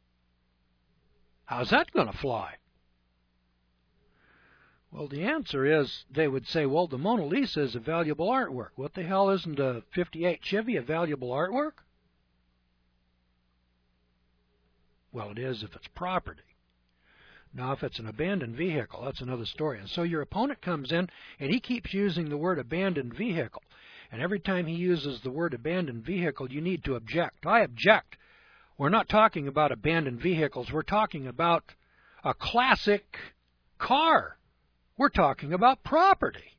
How's that going to fly? Well, the answer is they would say, well, the Mona Lisa is a valuable artwork. What the hell isn't a 58 Chevy a valuable artwork? Well, it is if it's property. Now, if it's an abandoned vehicle, that's another story. And so your opponent comes in, and he keeps using the word abandoned vehicle. And every time he uses the word abandoned vehicle, you need to object. I object. We're not talking about abandoned vehicles. We're talking about a classic car. We're talking about property.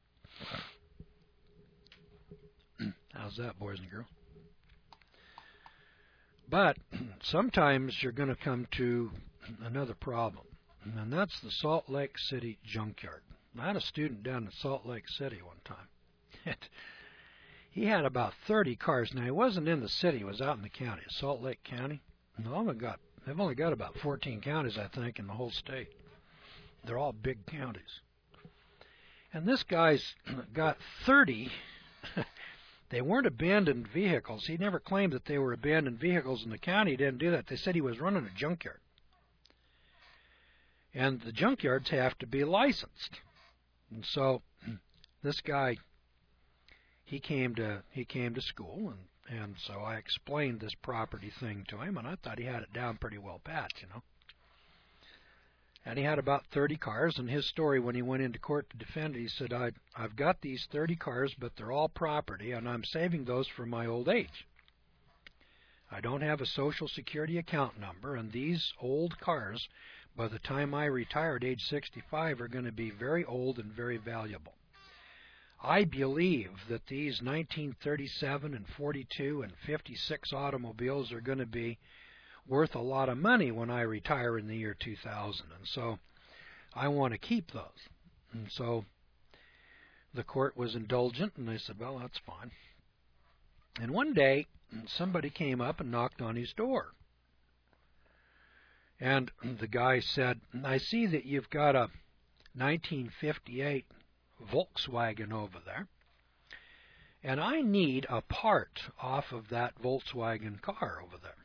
How's that, boys and girls? But sometimes you're going to come to another problem, and that's the Salt Lake City junkyard. I had a student down in Salt Lake City one time. He had about 30 cars. Now, he wasn't in the city. He was out in the county, Salt Lake County. They've only got about 14 counties, I think, in the whole state. They're all big counties. And this guy's got 30. They weren't abandoned vehicles. He never claimed that they were abandoned vehicles in the county. He didn't do that. They said he was running a junkyard. And the junkyards have to be licensed. And so this guy, he came to school, and so I explained this property thing to him, and I thought he had it down pretty well pat, you know. And he had about 30 cars, and his story when he went into court to defend it, he said, I've got these 30 cars, but they're all property, and I'm saving those for my old age. I don't have a Social Security account number, and these old cars, by the time I retire at age 65, are going to be very old and very valuable. I believe that these 1937 and 42 and 56 automobiles are going to be worth a lot of money when I retire in the year 2000, and so I want to keep those. And so the court was indulgent, and they said, well, that's fine. And one day, somebody came up and knocked on his door. And the guy said, I see that you've got a 1958 Volkswagen over there, and I need a part off of that Volkswagen car over there.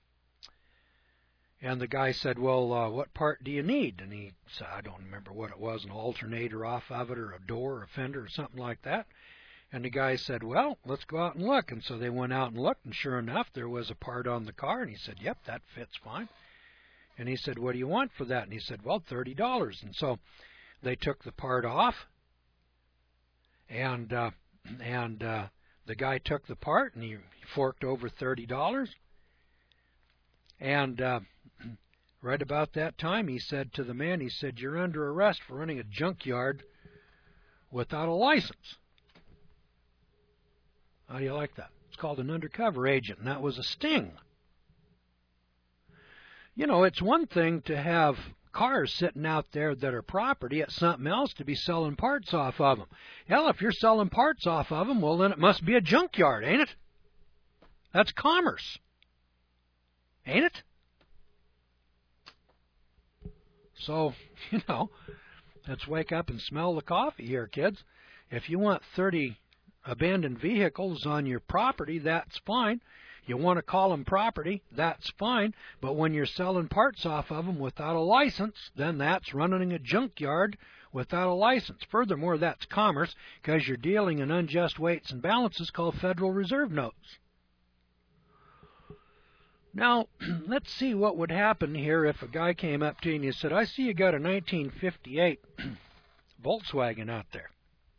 And the guy said, well, what part do you need? And he said, I don't remember what it was, an alternator off of it, or a door, or a fender, or something like that. And the guy said, well, let's go out and look. And so they went out and looked, and sure enough, there was a part on the car. And he said, yep, that fits fine. And he said, what do you want for that? And he said, well, $30. And so they took the part off, and the guy took the part, and he forked over $30. And right about that time, he said to the man, he said, you're under arrest for running a junkyard without a license. How do you like that? It's called an undercover agent, and that was a sting. You know, it's one thing to have cars sitting out there that are property. It's something else to be selling parts off of them. Hell, if you're selling parts off of them, well, then it must be a junkyard, ain't it? That's commerce. Ain't it? So, you know, let's wake up and smell the coffee here, kids. If you want 30 abandoned vehicles on your property, that's fine. You want to call them property, that's fine. But when you're selling parts off of them without a license, then that's running a junkyard without a license. Furthermore, that's commerce, because you're dealing in unjust weights and balances called Federal Reserve notes. Now, let's see what would happen here if a guy came up to you and he said, I see you got a 1958 Volkswagen out there.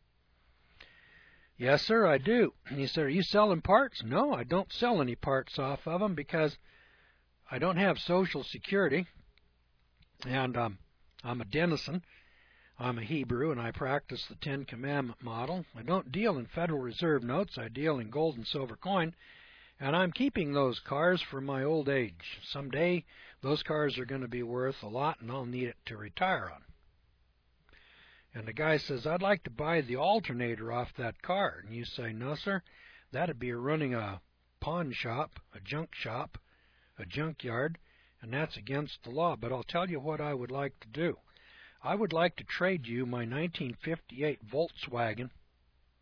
Yes, sir, I do. And he said, are you selling parts? No, I don't sell any parts off of them because I don't have Social Security, and I'm a denizen. I'm a Hebrew, and I practice the Ten Commandment model. I don't deal in Federal Reserve notes. I deal in gold and silver coin. And I'm keeping those cars for my old age. Someday, those cars are going to be worth a lot, and I'll need it to retire on. And the guy says, I'd like to buy the alternator off that car. And you say, no, sir, that'd be running a pawn shop, a junk shop, a junkyard, and that's against the law. But I'll tell you what I would like to do. I would like to trade you my 1958 Volkswagen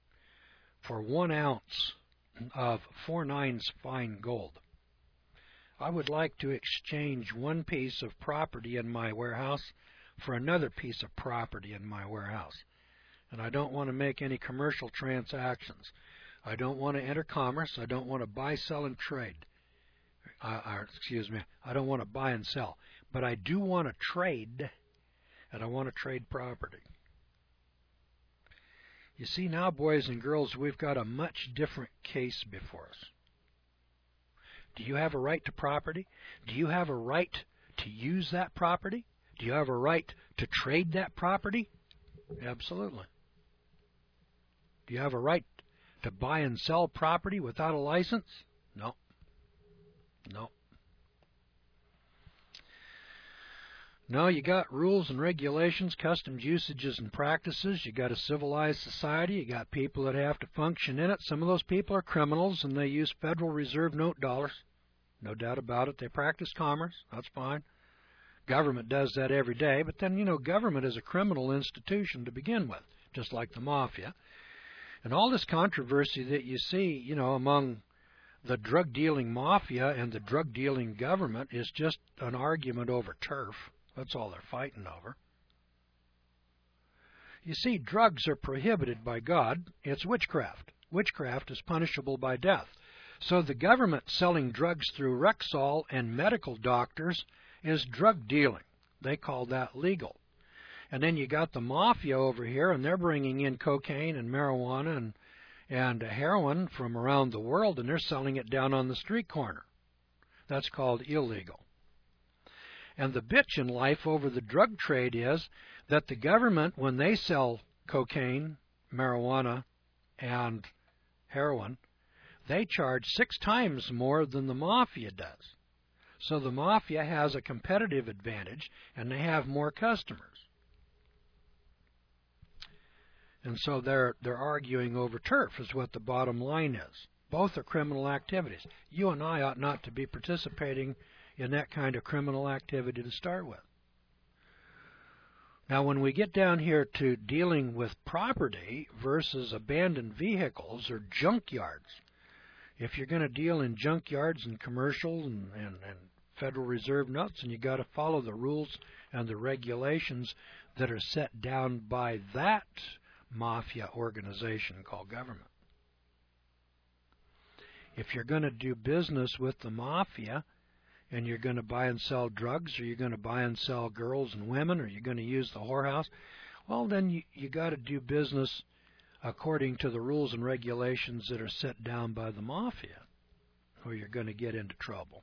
for 1 ounce of 4/9 fine gold. I would like to exchange one piece of property in my warehouse for another piece of property in my warehouse. And I don't want to make any commercial transactions. I don't want to enter commerce. I don't want to buy, sell, and trade. I don't want to buy and sell. But I do want to trade, and I want to trade property. You see now, boys and girls, we've got a much different case before us. Do you have a right to property? Do you have a right to use that property? Do you have a right to trade that property? Absolutely. Do you have a right to buy and sell property without a license? No. No. No, you got rules and regulations, customs, usages, and practices. You got a civilized society. You got people that have to function in it. Some of those people are criminals, and they use Federal Reserve note dollars. No doubt about it. They practice commerce. That's fine. Government does that every day. But then, government is a criminal institution to begin with, just like the mafia. And all this controversy that you see, among the drug-dealing mafia and the drug-dealing government is just an argument over turf. That's all they're fighting over. You see, drugs are prohibited by God. It's witchcraft. Witchcraft is punishable by death. So the government selling drugs through Rexall and medical doctors is drug dealing. They call that legal. And then you got the mafia over here, and they're bringing in cocaine and marijuana and heroin from around the world, and they're selling it down on the street corner. That's called illegal. And the bitch in life over the drug trade is that the government, when they sell cocaine, marijuana, and heroin, they charge 6 times more than the mafia does. So the mafia has a competitive advantage, and they have more customers. And so they're arguing over turf is what the bottom line is. Both are criminal activities. You and I ought not to be participating in that kind of criminal activity to start with. Now, when we get down here to dealing with property versus abandoned vehicles or junkyards, if you're going to deal in junkyards and commercial and Federal Reserve notes, and you got to follow the rules and the regulations that are set down by that mafia organization called government. If you're going to do business with the mafia and you're going to buy and sell drugs, or you're going to buy and sell girls and women, or you're going to use the whorehouse, well, then you got to do business according to the rules and regulations that are set down by the mafia, or you're going to get into trouble.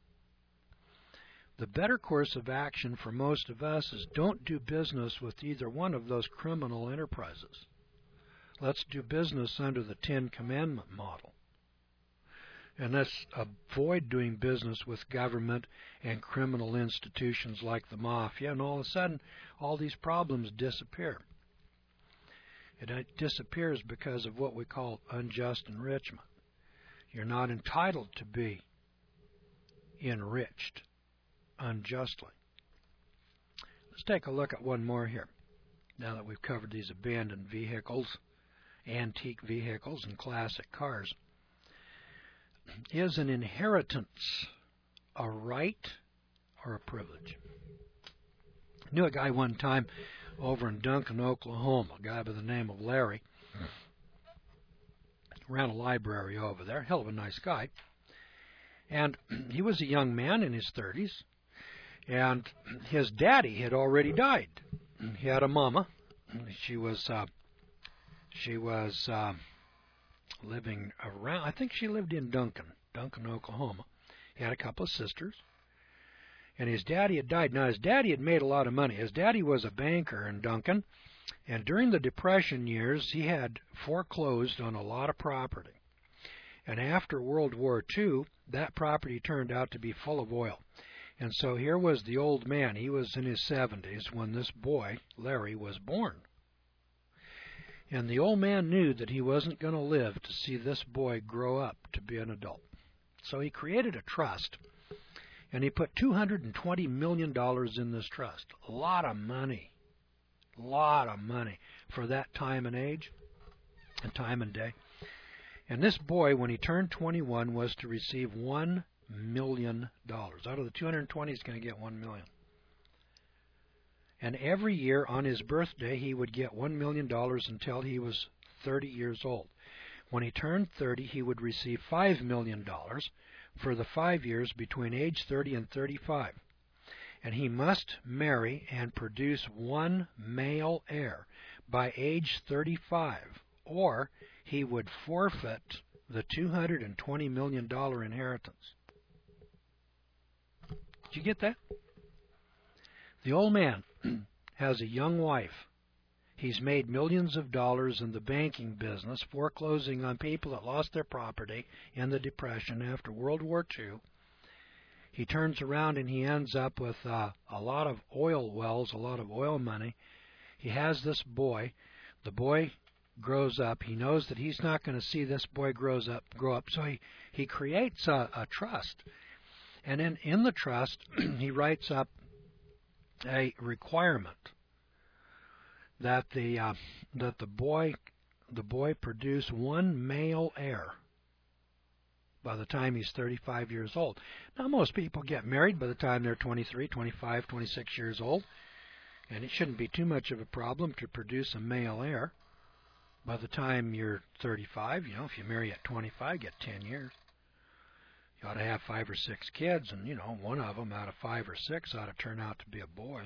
The better course of action for most of us is don't do business with either one of those criminal enterprises. Let's do business under the Ten Commandment model. And let's avoid doing business with government and criminal institutions like the mafia, and all of a sudden, all these problems disappear. It disappears because of what we call unjust enrichment. You're not entitled to be enriched unjustly. Let's take a look at one more here. Now that we've covered these abandoned vehicles, antique vehicles, and classic cars. Is an inheritance a right or a privilege? I knew a guy one time over in Duncan, Oklahoma, a guy by the name of Larry. Ran a library over there, hell of a nice guy. And he was a young man in his 30s, and his daddy had already died. He had a mama. She was living around, I think she lived in Duncan, Oklahoma. He had a couple of sisters. And his daddy had died. Now, his daddy had made a lot of money. His daddy was a banker in Duncan, and during the Depression years, he had foreclosed on a lot of property. And after World War II, that property turned out to be full of oil. And so here was the old man. He was in his 70s when this boy, Larry, was born. And the old man knew that he wasn't going to live to see this boy grow up to be an adult. So he created a trust, and he put $220 million in this trust. A lot of money. A lot of money for that time and age and time and day. And this boy, when he turned 21, was to receive $1 million. Out of the 220, he's going to get $1 million. And every year on his birthday, he would get $1 million until he was 30 years old. When he turned 30, he would receive $5 million for the 5 years between age 30 and 35. And he must marry and produce one male heir by age 35, or he would forfeit the $220 million inheritance. Did you get that? The old man has a young wife. He's made millions of dollars in the banking business, foreclosing on people that lost their property in the Depression after World War II. He turns around and he ends up with a lot of oil wells, a lot of oil money. He has this boy. The boy grows up. He knows that he's not going to see this boy grow up, so he creates a trust. And in the trust, he writes up a requirement that the boy produce one male heir by the time he's 35 years old. Now, most people get married by the time they're 23, 25, 26 years old, and it shouldn't be too much of a problem to produce a male heir. By the time you're 35, if you marry at 25, get 10 years. You ought to have 5 or 6 kids, and, one of them out of 5 or 6 ought to turn out to be a boy.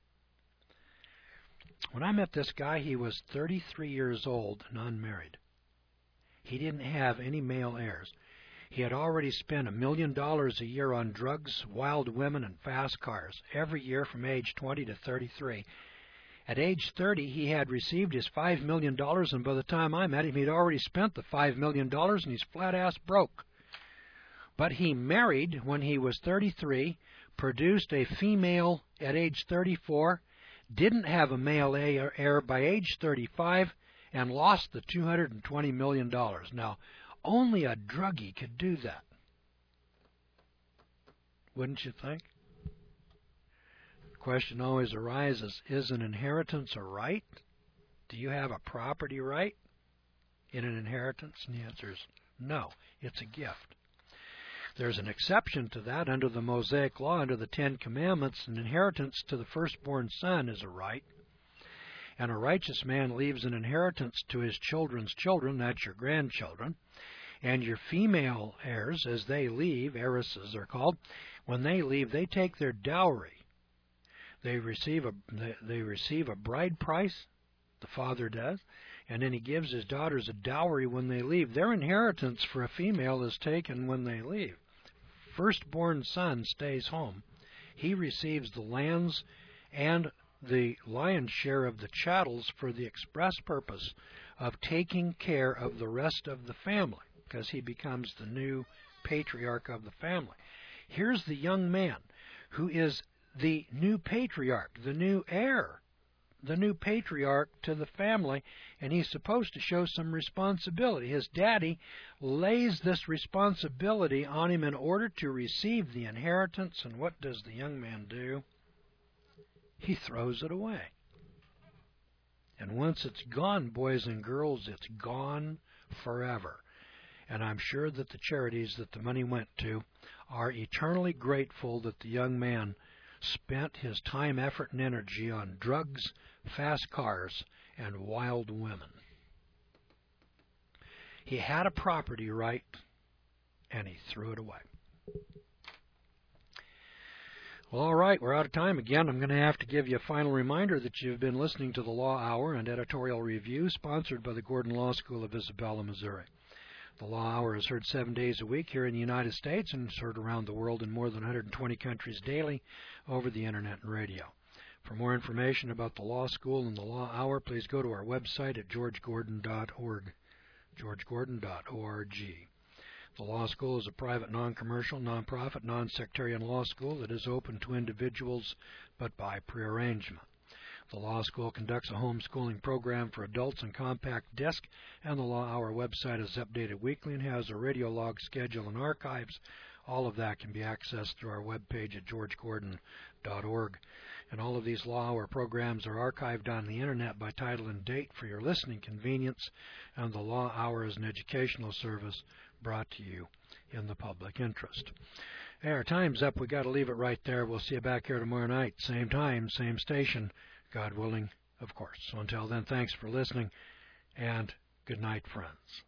When I met this guy, he was 33 years old and unmarried. He didn't have any male heirs. He had already spent $1 million a year on drugs, wild women, and fast cars, every year from age 20 to 33. At age 30, he had received his $5 million, and by the time I met him, he'd already spent the $5 million, and he's flat-ass broke. But he married when he was 33, produced a female at age 34, didn't have a male heir by age 35, and lost the $220 million. Now, only a druggie could do that. Wouldn't you think? The question always arises, is an inheritance a right? Do you have a property right in an inheritance? And the answer is no, it's a gift. There's an exception to that under the Mosaic Law, under the Ten Commandments. An inheritance to the firstborn son is a right. And a righteous man leaves an inheritance to his children's children, that's your grandchildren. And your female heirs, as they leave, heiresses are called, when they leave, they take their dowry. They receive a bride price, the father does, and then he gives his daughters a dowry when they leave. Their inheritance for a female is taken when they leave. Firstborn son stays home. He receives the lands and the lion's share of the chattels for the express purpose of taking care of the rest of the family, because he becomes the new patriarch of the family. Here's the young man who is the new patriarch, the new heir, the new patriarch to the family, and he's supposed to show some responsibility. His daddy lays this responsibility on him in order to receive the inheritance, and what does the young man do? He throws it away. And once it's gone, boys and girls, it's gone forever. And I'm sure that the charities that the money went to are eternally grateful that the young man spent his time, effort, and energy on drugs, fast cars, and wild women. He had a property right, and he threw it away. Well, all right, we're out of time again. I'm going to have to give you a final reminder that you've been listening to the Law Hour and Editorial Review, sponsored by the Gordon Law School of Isabella, Missouri. The Law Hour is heard 7 days a week here in the United States and is heard around the world in more than 120 countries daily over the Internet and radio. For more information about the Law School and the Law Hour, please go to our website at georgegordon.org, georgegordon.org. The Law School is a private, non-commercial, non-profit, non-sectarian law school that is open to individuals but by prearrangement. The Law School conducts a homeschooling program for adults on compact disc, and the Law Hour website is updated weekly and has a radio log schedule and archives. All of that can be accessed through our webpage at georgegordon.org. And all of these Law Hour programs are archived on the Internet by title and date for your listening convenience, and the Law Hour is an educational service brought to you in the public interest. Hey, our time's up. We got to leave it right there. We'll see you back here tomorrow night, same time, same station, God willing, of course. So until then, thanks for listening, and good night, friends.